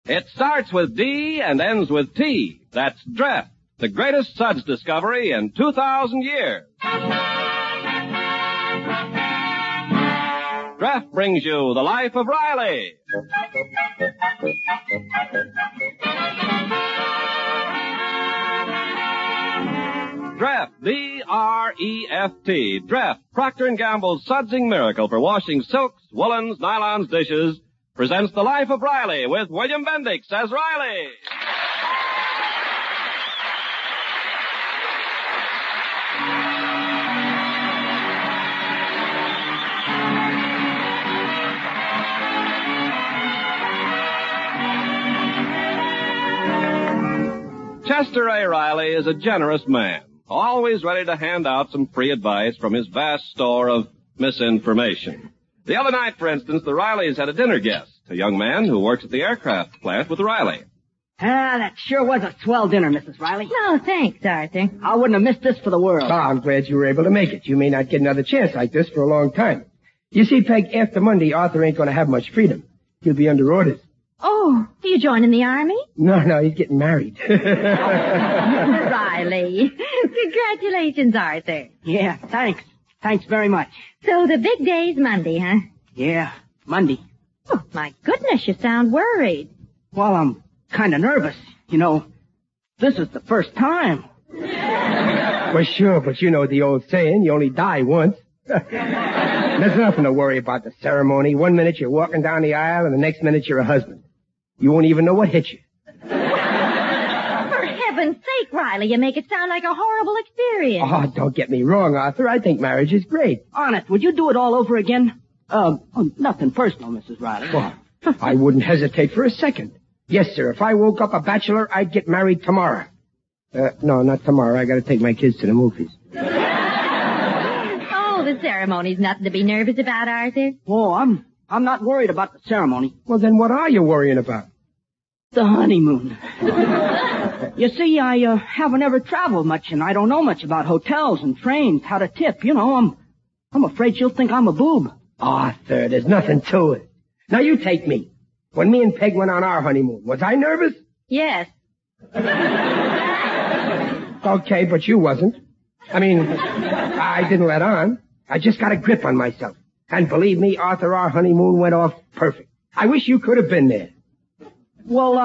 It starts with D and ends with T. That's Dreft, the greatest suds discovery in 2,000 years. Dreft brings you The Life of Riley. Dreft, D-R-E-F-T, Dreft, Procter & Gamble's sudsing miracle for washing silks, woolens, nylons, dishes, presents The Life of Riley with William Bendix as Riley. Chester A. Riley is a generous man, always ready to hand out some free advice from his vast store of misinformation. The other night, for instance, the Rileys had a dinner guest, a young man who works at the aircraft plant with Riley. That sure was a swell dinner, Mrs. Riley. No, thanks, Arthur. I wouldn't have missed this for the world. Oh, I'm glad you were able to make it. You may not get another chance like this for a long time. You see, Peg, after Monday, Arthur ain't going to have much freedom. He'll be under orders. Oh, are you joining the Army? No, he's getting married. Riley. Congratulations, Arthur. Yeah, thanks. Thanks very much. So the big day's Monday, huh? Yeah, Monday. Oh, my goodness, you sound worried. Well, I'm kind of nervous. You know, this is the first time. Well, sure, but you know the old saying, you only die once. There's nothing to worry about the ceremony. 1 minute you're walking down the aisle, and the next minute you're a husband. You won't even know what hit you. For heaven's sake, Riley, you make it sound like a horrible experience. Oh, don't get me wrong, Arthur. I think marriage is great. Honest, would you do it all over again? Nothing personal, Mrs. Riley. Well, I wouldn't hesitate for a second. Yes, sir, if I woke up a bachelor, I'd get married tomorrow. No, not tomorrow. I gotta take my kids to the movies. Oh, the ceremony's nothing to be nervous about, Arthur. Oh, I'm not worried about the ceremony. Well, then what are you worrying about? The honeymoon. You see, I haven't ever traveled much, and I don't know much about hotels and trains, how to tip. You know, I'm afraid she'll think I'm a boob. Arthur, there's nothing to it. Now, you take me. When me and Peg went on our honeymoon, was I nervous? Yes. Okay, but you wasn't. I mean, I didn't let on. I just got a grip on myself. And believe me, Arthur, our honeymoon went off perfect. I wish you could have been there. Well,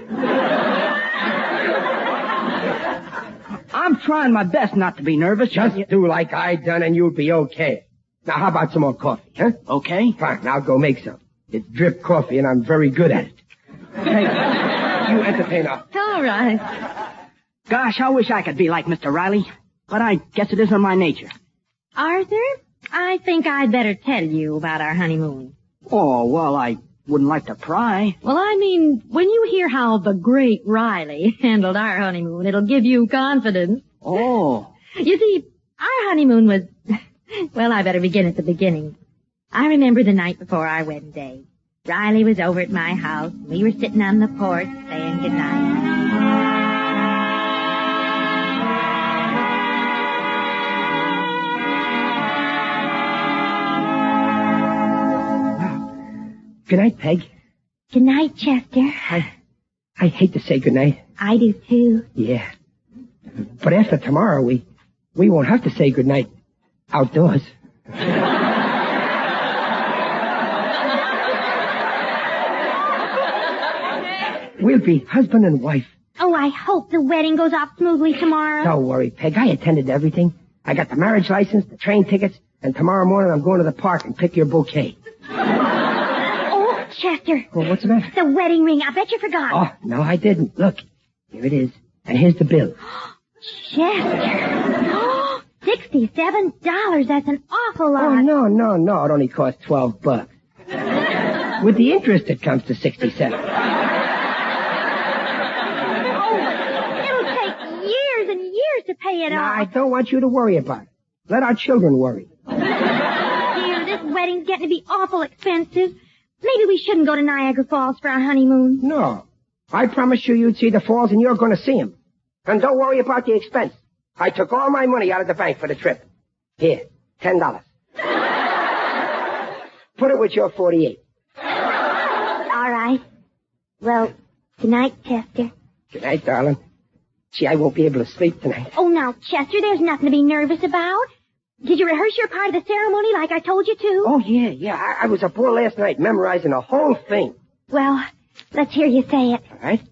I'm trying my best not to be nervous. Just do like I done and you'll be okay. Now, how about some more coffee, huh? Okay. Fine, I'll go make some. It's drip coffee, and I'm very good at it. Hey, you entertain us. All right. Gosh, I wish I could be like Mr. Riley, but I guess it isn't my nature. Arthur, I think I'd better tell you about our honeymoon. Oh, well, I wouldn't like to pry. Well, I mean, when you hear how the great Riley handled our honeymoon, it'll give you confidence. Oh. You see, our honeymoon was... Well, I better begin at the beginning. I remember the night before our wedding day. Riley was over at my house. We were sitting on the porch saying goodnight. Good night, Peg. Good night, Chester. I hate to say good night. I do, too. Yeah. But after tomorrow, we won't have to say good night outdoors. We'll be husband and wife. Oh, I hope the wedding goes off smoothly tomorrow. Don't worry, Peg. I attended everything. I got the marriage license, the train tickets, and tomorrow morning I'm going to the park and pick your bouquet. Oh, Chester. Well, what's the matter? The wedding ring. I bet you forgot. Oh, no, I didn't. Look, here it is. And here's the bill. Chester. $67. That's an awful lot. Oh, no. It only cost $12. With the interest, it comes to 67. It'll take years and years to pay it off. I don't want you to worry about it. Let our children worry. Dear, this wedding's getting to be awful expensive. Maybe we shouldn't go to Niagara Falls for our honeymoon. No. I promised you'd see the falls, and you're going to see them. And don't worry about the expense. I took all my money out of the bank for the trip. Here, $10. Put it with your 48. All right. Well, Good night, Chester. Good night, darling. Gee, I won't be able to sleep tonight. Oh, now, Chester, there's nothing to be nervous about. Did you rehearse your part of the ceremony like I told you to? Oh, yeah. I was up all last night memorizing the whole thing. Well, let's hear you say it. All right.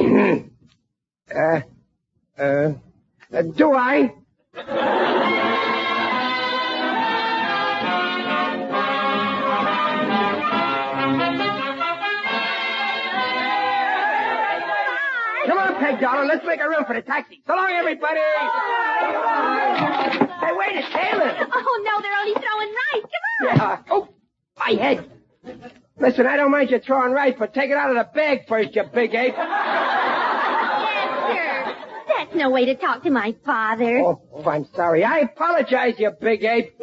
Do I? Come on, Peg, darling. Let's make a run for the taxi. So long, everybody. Hey, wait, it's Taylor. Oh, no, they're only throwing rice. Come on. Yeah. Oh, my head. Listen, I don't mind you throwing rice, but take it out of the bag first, you big ape. Chester, that's no way to talk to my father. Oh, I'm sorry. I apologize, you big ape.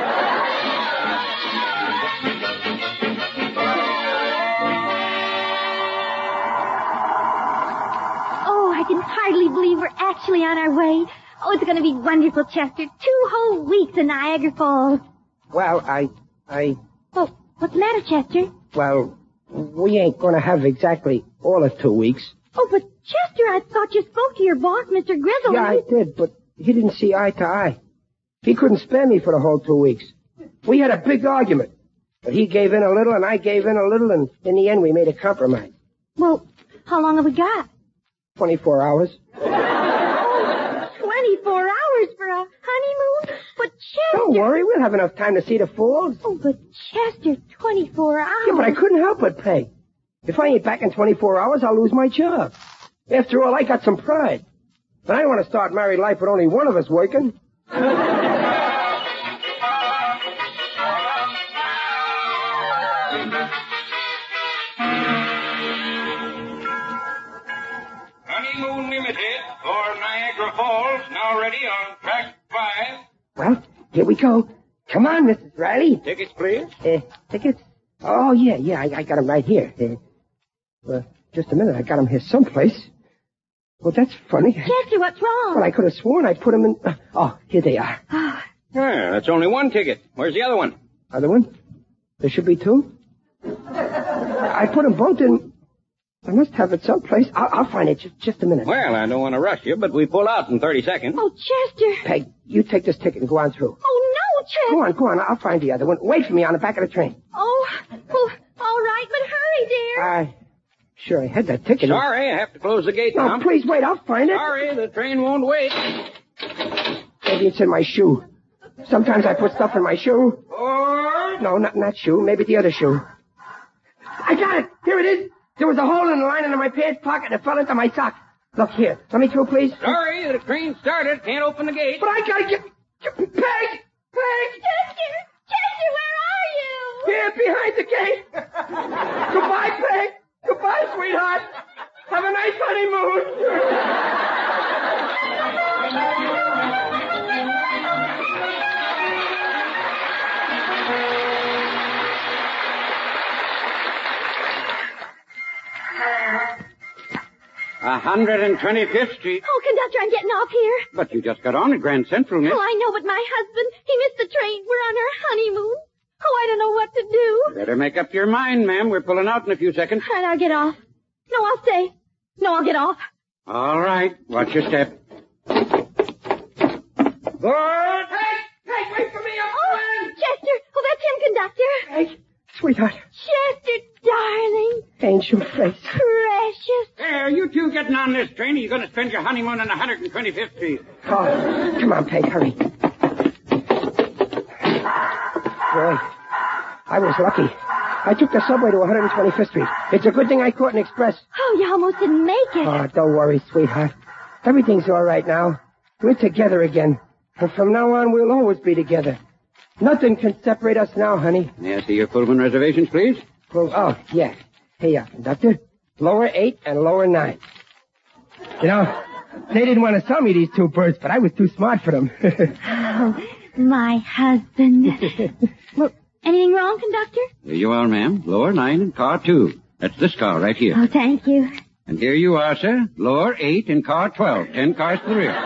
Oh, I can hardly believe we're actually on our way. Oh, it's going to be wonderful, Chester. 2 whole weeks in Niagara Falls. Well, Oh, what's the matter, Chester? Well, we ain't gonna have exactly all of 2 weeks. Oh, but Chester, I thought you spoke to your boss, Mr. Grizzle. Yeah, I did, but he didn't see eye to eye. He couldn't spare me for the whole 2 weeks. We had a big argument. But he gave in a little and I gave in a little, and in the end we made a compromise. Well, how long have we got? 24 hours. 24 hours for a honeymoon? But Chester... Don't worry, we'll have enough time to see the falls. Oh, but Chester, 24 hours. Yeah, but I couldn't help it, Peg. If I ain't back in 24 hours, I'll lose my job. After all, I got some pride. But I don't want to start married life with only one of us working. Honeymoon Limited for Niagara Falls, now ready on track 5. Well, here we go. Come on, Mrs. Riley. Tickets, please. Tickets? Oh, yeah, I got them right here. Well, just a minute, I got them here someplace. Well, that's funny. Chester, what's wrong? Well, I could have sworn I put them in... Oh, here they are. Oh, Yeah, that's only one ticket. Where's the other one? Other one? There should be 2. I put them both in... I must have it someplace. I'll find it. Just a minute. Well, I don't want to rush you, but we pull out in 30 seconds. oh, Chester. Peg, you take this ticket and go on through. Oh, no, Chester. Go on. I'll find the other one. Wait for me on the back of the train. Oh, all right, but hurry, dear. Sure, I had that ticket. Sorry, I have to close the gate now. No, please wait. I'll find it. Sorry, the train won't wait. Maybe it's in my shoe. Sometimes I put stuff in my shoe. Or... No, not in that shoe. Maybe the other shoe. I got it. Here it is. There was a hole in the lining of my pants pocket and it fell into my sock. Look here. Let me through, please. Sorry, the train started. Can't open the gate. But I gotta get... Peg! Chester, where are you? Here, behind the gate. Goodbye, Peg. Goodbye, sweetheart. Have a nice honeymoon. A 125th Street. Oh, conductor, I'm getting off here. But you just got on at Grand Central, miss. Oh, I know, but my husband, he missed the train. We're on our honeymoon. Oh, I don't know what to do. Better make up your mind, ma'am. We're pulling out in a few seconds. All right, I'll get off. No, I'll stay. No, I'll get off. All right. Watch your step. Good. Peg, wait for me. I'm Oh, coming. Chester. Oh, that's him, conductor. Peg, sweetheart. Chester, darling. Angel face. Precious. There, you two getting on this train, or you going to spend your honeymoon on 125th Street? Oh, come on, Peg, hurry. Boy, I was lucky. I took the subway to 125th Street. It's a good thing I caught an express. Oh, you almost didn't make it. Oh, don't worry, sweetheart. Everything's all right now. We're together again. And from now on, we'll always be together. Nothing can separate us now, honey. May I see your Pullman reservations, please? Well, oh, yeah. Here, conductor. Lower 8 and lower 9. You know, they didn't want to sell me these 2 berths, but I was too smart for them. Oh, my husband. Well, anything wrong, conductor? Here you are, ma'am. Lower 9 in car 2. That's this car right here. Oh, thank you. And here you are, sir. Lower 8 in car 12. 10 cars to the rear.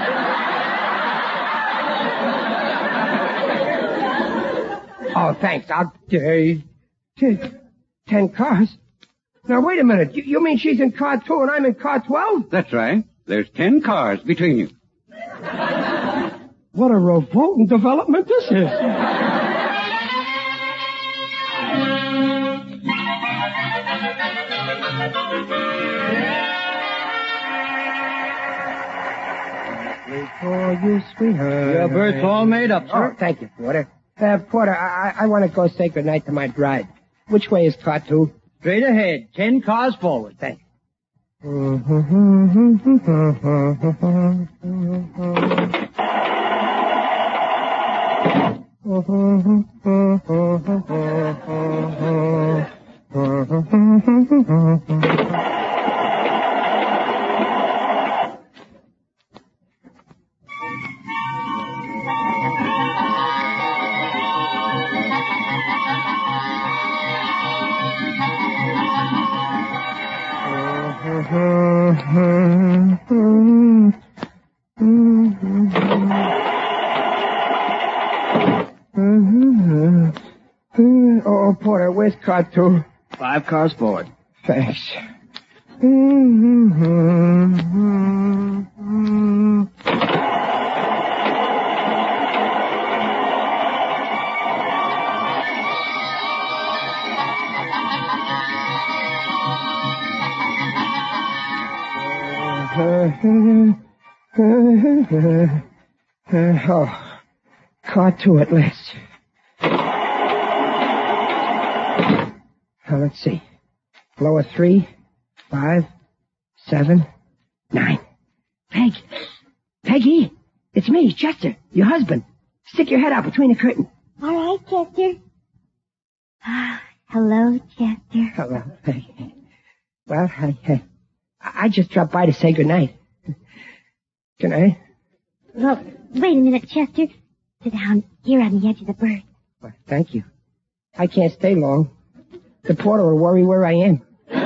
Oh, thanks. I'll... 10 cars? Now, wait a minute. You mean she's in car 2 and I'm in car 12? That's right. There's 10 cars between you. What a revolting development this is. For you, sweetheart. Your berth's all made up, sir. Oh, thank you, Porter. Porter, I want to go say goodnight to my bride. Which way is car 2? Straight ahead. 10 cars forward. Thanks. Oh, Porter, where's car 2? 5 cars forward. Thanks. Oh, car 2 at last. Now, let's see. Lower 3, 5, 7, 9. Peggy, it's me, Chester, your husband. Stick your head out between the curtain. All right, Chester. Hello, Chester. Hello, Peggy. Well, I just dropped by to say goodnight. Good night. Well, wait a minute, Chester. Sit down here on the edge of the berth. Well, thank you. I can't stay long. The porter will worry where I am.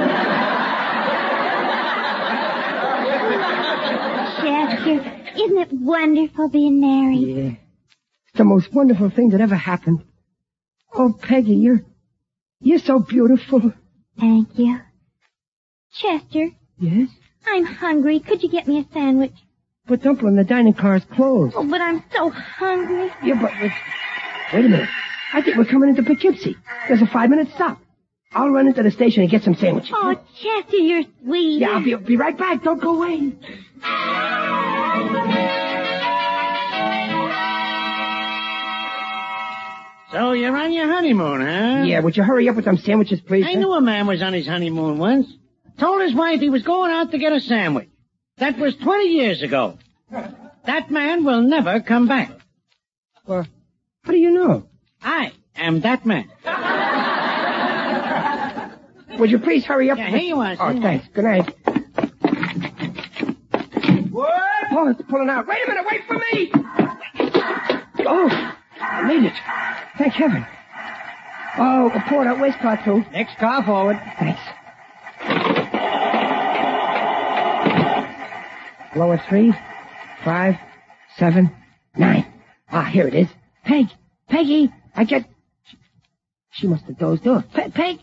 Chester, isn't it wonderful being married? Yeah. It's the most wonderful thing that ever happened. Oh, Peggy, you're so beautiful. Thank you. Chester, Yes? I'm hungry. Could you get me a sandwich? But Dumplin', the dining car is closed. Oh, but I'm so hungry. Yeah, but wait a minute. I think we're coming into Poughkeepsie. There's a 5-minute stop. I'll run into the station and get some sandwiches. Oh, Chester, you're sweet. Yeah, I'll be right back. Don't go away. So you're on your honeymoon, huh? Yeah, would you hurry up with them sandwiches, please? I knew a man was on his honeymoon once. Told his wife he was going out to get a sandwich. That was 20 years ago. That man will never come back. Well, how do you know? I am that man. Would you please hurry up? Yeah, here you are. Oh, thanks. Good night. What? Oh, it's pulling out. Wait a minute. Wait for me. Oh, I made it. Thank heaven. Oh, Porter, where's car 2? Next car forward. Thanks. Lower 3, 5, 7, 9. Ah, here it is. Peggy, I get... She must have dozed off. Peg!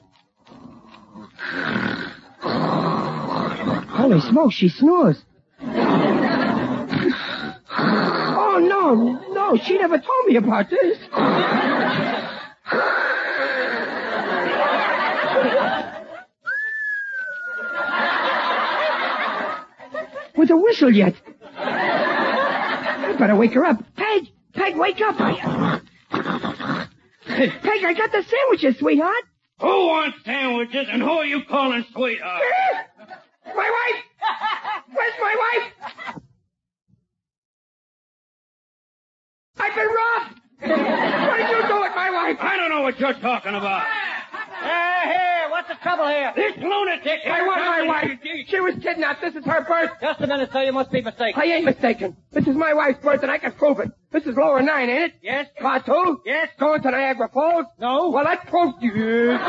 Holy smoke, she snores. Oh, no, she never told me about this. With a whistle yet. I better wake her up. Peg, wake up. Peg, I got the sandwiches, sweetheart. Who wants sandwiches and who are you calling sweetheart? My wife! Where's my wife? I've been robbed! What did you do with my wife? I don't know what you're talking about. Here, what's the trouble here? This lunatic. I want my wife. She was kidnapped. This is her birth. Just a minute, sir. You must be mistaken. I ain't mistaken. This is my wife's birth, and I can prove it. This is lower 9, ain't it? Yes. Car 2? Yes. Going to Niagara Falls? No. Well, that's proof. Yes.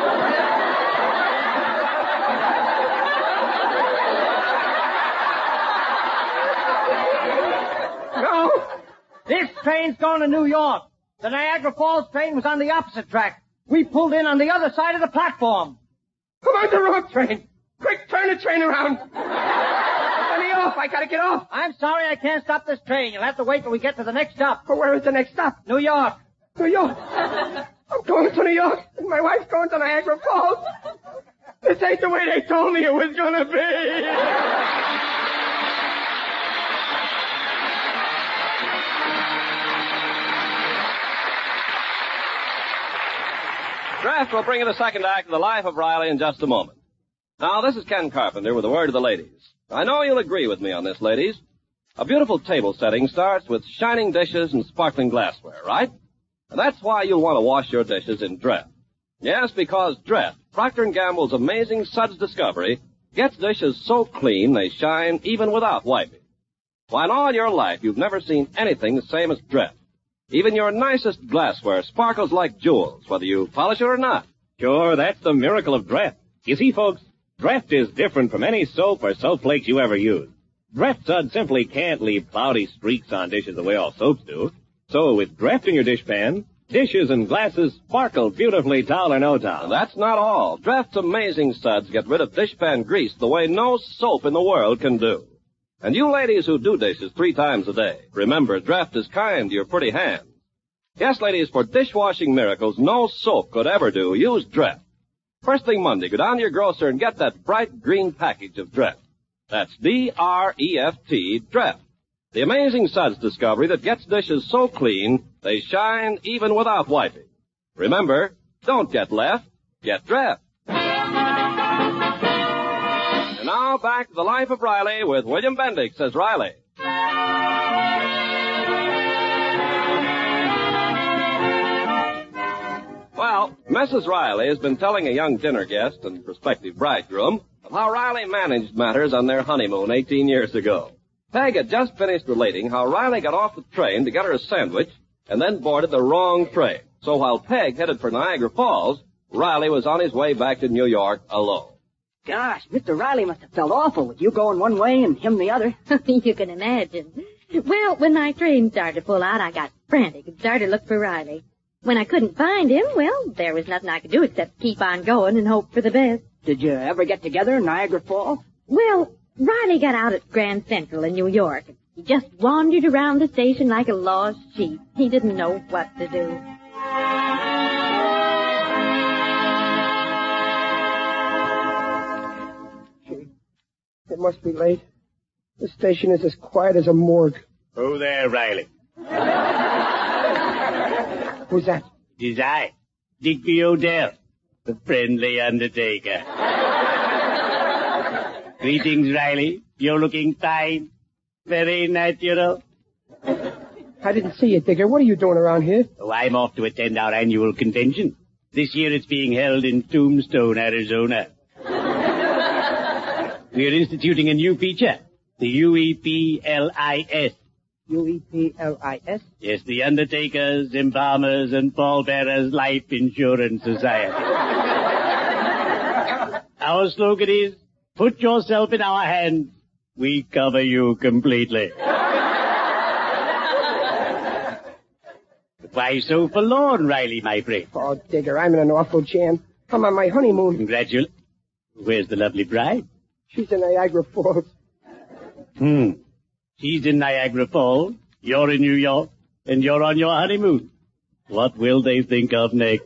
No. This train's going to New York. The Niagara Falls train was on the opposite track. We pulled in on the other side of the platform. I'm on the wrong train. Quick, turn the train around. Let me off. I gotta get off. I'm sorry I can't stop this train. You'll have to wait till we get to the next stop. But where is the next stop? New York. New York. I'm going to New York, and my wife's going to Niagara Falls. This ain't the way they told me it was gonna be. Draft will bring you the second act of The Life of Riley in just a moment. Now, this is Ken Carpenter with a word to the ladies. I know you'll agree with me on this, ladies. A beautiful table setting starts with shining dishes and sparkling glassware, right? And that's why you'll want to wash your dishes in Dreft. Yes, because Dreft, Procter & Gamble's amazing suds discovery, gets dishes so clean they shine even without wiping. Why, in all your life, you've never seen anything the same as Dreft. Even your nicest glassware sparkles like jewels, whether you polish it or not. Sure, that's the miracle of Dreft. You see, folks, Dreft is different from any soap or soap flakes you ever use. Dreft suds simply can't leave cloudy streaks on dishes the way all soaps do. So with Dreft in your dishpan, dishes and glasses sparkle beautifully, towel or no towel. And that's not all. Dreft's amazing suds get rid of dishpan grease the way no soap in the world can do. And you ladies who do dishes 3 times a day, remember, Dreft is kind to your pretty hands. Yes, ladies, for dishwashing miracles no soap could ever do, use Dreft. First thing Monday, go down to your grocer and get that bright green package of Dreft. That's D-R-E-F-T, Dreft. The amazing suds discovery that gets dishes so clean, they shine even without wiping. Remember, don't get left, get Dreft. And now back to The Life of Riley with William Bendix as Riley. Well, Mrs. Riley has been telling a young dinner guest and prospective bridegroom of how Riley managed matters on their honeymoon 18 years ago. Peg had just finished relating how Riley got off the train to get her a sandwich and then boarded the wrong train. So while Peg headed for Niagara Falls, Riley was on his way back to New York alone. Gosh, Mr. Riley must have felt awful with you going one way and him the other. You can imagine. Well, when my train started to pull out, I got frantic and started to look for Riley. When I couldn't find him, well, there was nothing I could do except keep on going and hope for the best. Did you ever get together in Niagara Falls? Well, Riley got out at Grand Central in New York. He just wandered around the station like a lost sheep. He didn't know what to do. Gee, it must be late. The station is as quiet as a morgue. Oh, there, Riley. Who's that? It is I, Digby Odell, the friendly undertaker. Greetings, Riley. You're looking fine. Very natural. I didn't see you, Digger. What are you doing around here? Oh, I'm off to attend our annual convention. This year it's being held in Tombstone, Arizona. We're instituting a new feature, the UEPLIS. UEPLIS? Yes, the Undertakers, Embalmers, and Pallbearers Life Insurance Society. Our slogan is, put yourself in our hands. We cover you completely. Why so forlorn, Riley, my friend? Oh, Digger, I'm in an awful jam. I'm on my honeymoon. Congratulations. Where's the lovely bride? She's in Niagara Falls. She's in Niagara Falls, you're in New York, and you're on your honeymoon. What will they think of next?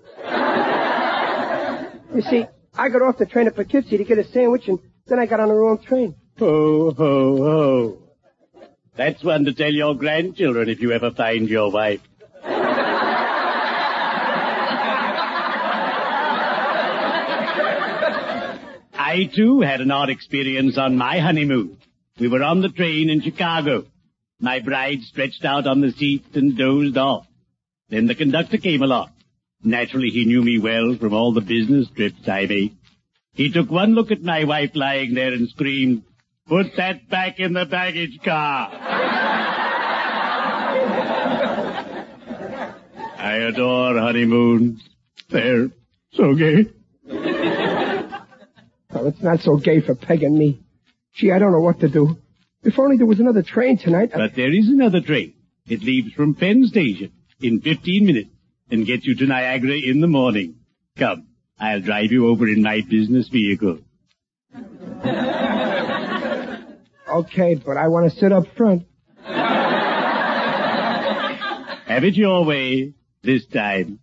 You see, I got off the train at Poughkeepsie to get a sandwich, and then I got on the wrong train. Ho, ho, ho. That's one to tell your grandchildren if you ever find your wife. I, too, had an odd experience on my honeymoon. We were on the train in Chicago. My bride stretched out on the seat and dozed off. Then the conductor came along. Naturally, he knew me well from all the business trips I made. He took one look at my wife lying there and screamed, "Put that back in the baggage car." I adore honeymoons. They're so gay. Well, it's not so gay for Peg and me. Gee, I don't know what to do. If only there was another train tonight. But there is another train. It leaves from Penn Station in 15 minutes and gets you to Niagara in the morning. Come, I'll drive you over in my business vehicle. Okay, but I want to sit up front. Have it your way this time.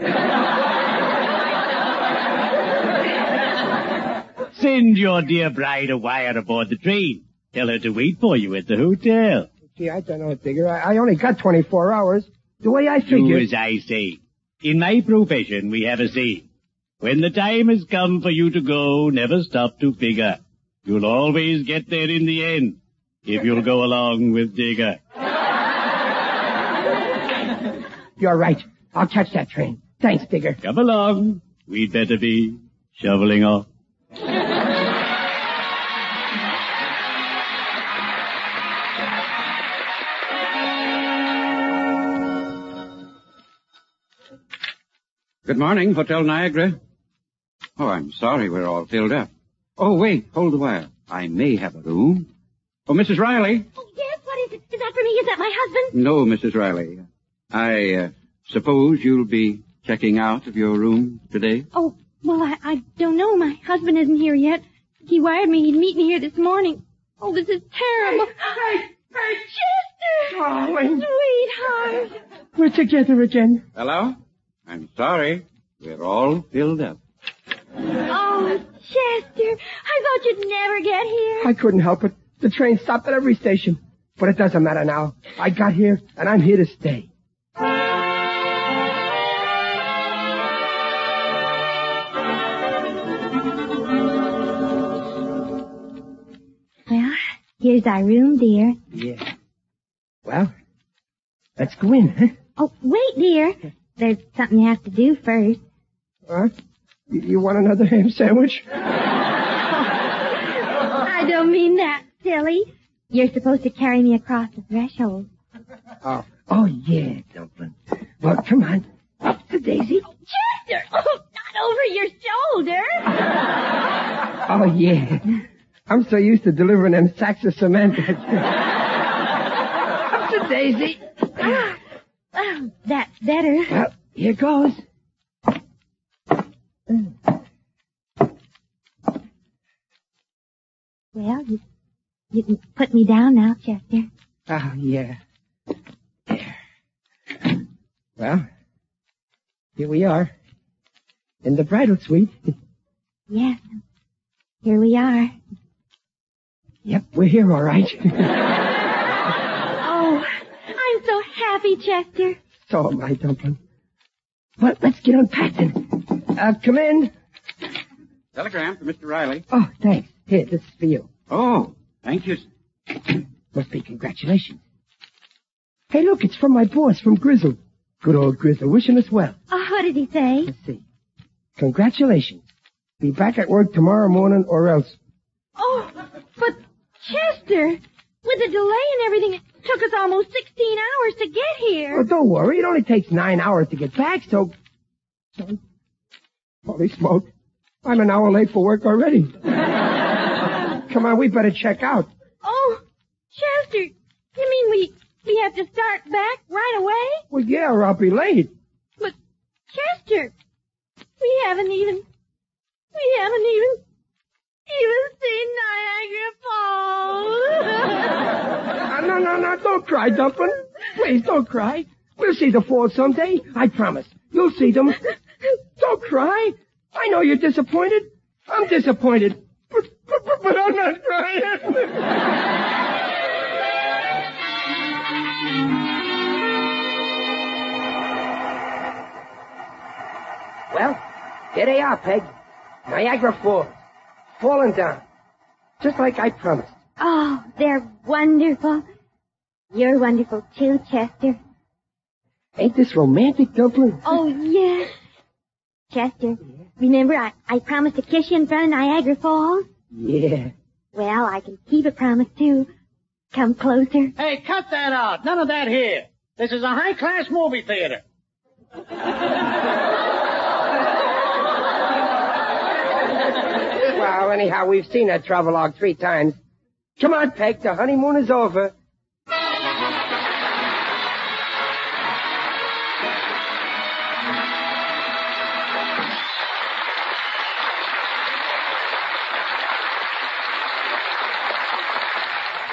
Send your dear bride a wire aboard the train. Tell her to wait for you at the hotel. Gee, I don't know, Digger. I only got 24 hours. The way I Do figure... as I say. In my profession, we have a saying. When the time has come for you to go, never stop to figure. You'll always get there in the end, if you'll go along with Digger. You're right. I'll catch that train. Thanks, Digger. Come along. We'd better be shoveling off. Good morning, Hotel Niagara. Oh, I'm sorry we're all filled up. Oh, wait, hold the wire. I may have a room. Oh, Mrs. Riley. Oh, yes, what is it? Is that for me? Is that my husband? No, Mrs. Riley. I suppose you'll be checking out of your room today? Oh, well, I don't know. My husband isn't here yet. He wired me he'd meet me here this morning. Oh, this is terrible. Hey, Chester! darling. Sweetheart. We're together again. Hello? I'm sorry. We're all filled up. Oh, Chester, I thought you'd never get here. I couldn't help it. The train stopped at every station. But it doesn't matter now. I got here, and I'm here to stay. Well, here's our room, dear. Yeah. Well, let's go in, huh? Oh, wait, dear. There's something you have to do first. What? You want another ham sandwich? I don't mean that, silly. You're supposed to carry me across the threshold. Oh, yeah, Dumpling. Well, come on. Up to Daisy. Chester! Oh, not over your shoulder. Oh, yeah. I'm so used to delivering them sacks of cement. Up to Daisy. Oh, that's better. Well, here goes. Well, you can put me down now, Chester. Oh, yeah. There. Well, here we are. In the bridal suite. Yes. Here we are. Yep, we're here all right. Oh, I'm so happy, Chester. So am I, Dumpling. Well, let's get unpacking. Come in. Telegram for Mr. Riley. Oh, thanks. Here, this is for you. Oh, thank you. Must be congratulations. Hey, look, it's from my boss, from Grizzle. Good old Grizzle, wishing us well. Oh, what did he say? Let's see. Congratulations. Be back at work tomorrow morning or else. Oh, but Chester, with the delay and everything, it took us almost 16 hours to get here. Oh, don't worry. It only takes 9 hours to get back, so... Holy smoke. I'm an hour late for work already. Come on, we better check out. Oh, Chester, you mean we have to start back right away? Well, yeah, or I'll be late. But, Chester, we haven't even seen Niagara Falls. No, don't cry, Dumpling. Please, don't cry. We'll see the falls someday. I promise. You'll see them. Don't cry. I know you're disappointed. I'm disappointed. But I'm not crying. Well, there they are, Peg. Niagara Falls. Falling down. Just like I promised. Oh, they're wonderful. You're wonderful too, Chester. Ain't this romantic, Dumpling? Oh, yes. Chester, remember I promised to kiss you in front of Niagara Falls? Yeah. Well, I can keep a promise too. Come closer. Hey, cut that out. None of that here. This is a high-class movie theater. Well, anyhow, we've seen that travelogue 3 times. Come on, Peg, the honeymoon is over.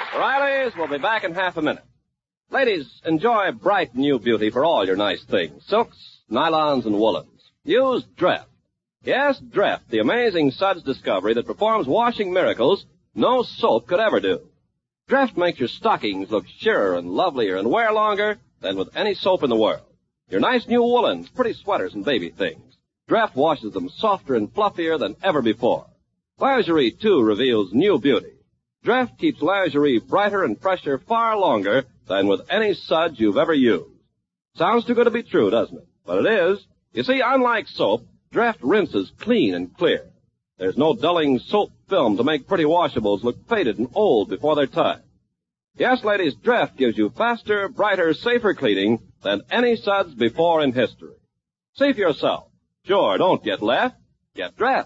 Riley's will be back in half a minute. Ladies, enjoy bright new beauty for all your nice things. Silks, nylons, and woolens. Use Dreft. Yes, Dreft, the amazing suds discovery that performs washing miracles no soap could ever do. Dreft makes your stockings look sheerer and lovelier and wear longer than with any soap in the world. Your nice new woolens, pretty sweaters, and baby things. Dreft washes them softer and fluffier than ever before. Lingerie, too, reveals new beauty. Dreft keeps lingerie brighter and fresher far longer than with any suds you've ever used. Sounds too good to be true, doesn't it? But it is. You see, unlike soap, Dreft rinses clean and clear. There's no dulling soap film to make pretty washables look faded and old before their time. Yes, ladies, Dreft gives you faster, brighter, safer cleaning than any suds before in history. See for yourself. Sure, don't get left. Get Dreft.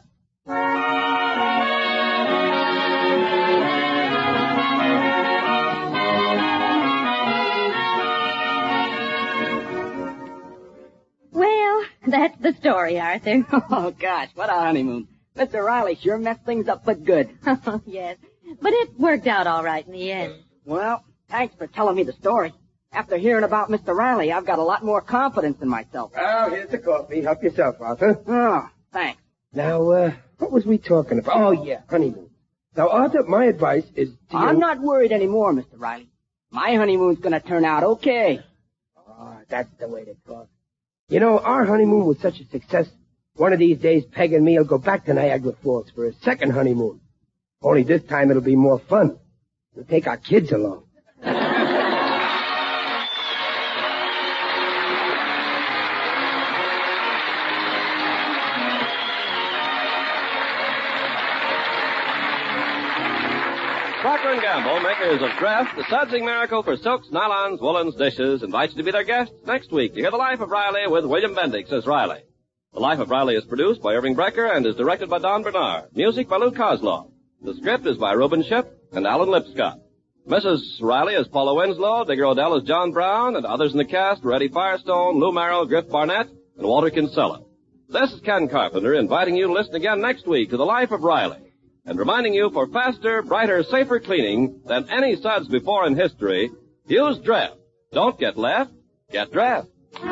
Well, that's the story, Arthur. Oh, gosh, what a honeymoon. Mr. Riley sure messed things up but good. Oh, yes. But it worked out all right in the end. Well, thanks for telling me the story. After hearing about Mr. Riley, I've got a lot more confidence in myself. Well, here's the coffee. Help yourself, Arthur. Oh, thanks. Now, what was we talking about? Oh, yeah, honeymoon. Now, Arthur, my advice is to I'm not worried anymore, Mr. Riley. My honeymoon's gonna turn out okay. Oh, that's the way to talk. You know, our honeymoon was such a success. One of these days, Peg and me will go back to Niagara Falls for a second honeymoon. Only this time it'll be more fun. We'll take our kids along. Procter & Gamble, makers of Dreft, the sudsing miracle for silks, nylons, woolens, dishes, invites you to be their guests next week to hear The Life of Riley with William Bendix as Riley. The Life of Riley is produced by Irving Brecker and is directed by Don Bernard. Music by Lou Kozlov. The script is by Reuben Ship and Alan Lipscott. Mrs. Riley is Paula Winslow, Digger Odell is John Brown, and others in the cast were Eddie Firestone, Lou Merrill, Griff Barnett, and Walter Kinsella. This is Ken Carpenter inviting you to listen again next week to The Life of Riley, and reminding you for faster, brighter, safer cleaning than any suds before in history, use Dreft. Don't get left, get Dreft.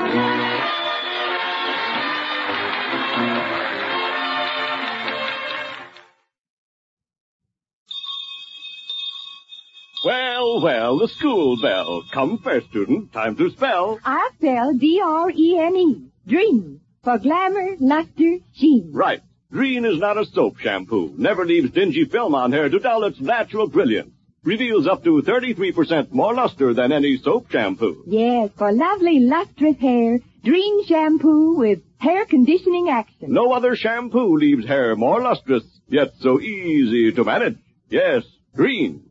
Well, well, the school bell. Come first, student. Time to spell. I spell D-R-E-N-E. Dream. For glamour, luster, sheen. Right. Dreen is not a soap shampoo. Never leaves dingy film on hair to dull its natural brilliance. Reveals up to 33% more luster than any soap shampoo. Yes, for lovely, lustrous hair, Dream shampoo with hair conditioning action. No other shampoo leaves hair more lustrous, yet so easy to manage. Yes, Dreen.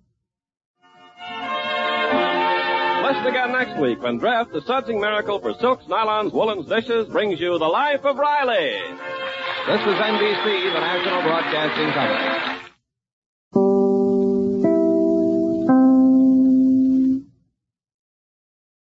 Listen again next week when Dreft, the sudsing miracle for silks, nylons, woolens, dishes, brings you The Life of Riley. This is NBC, the National Broadcasting Company.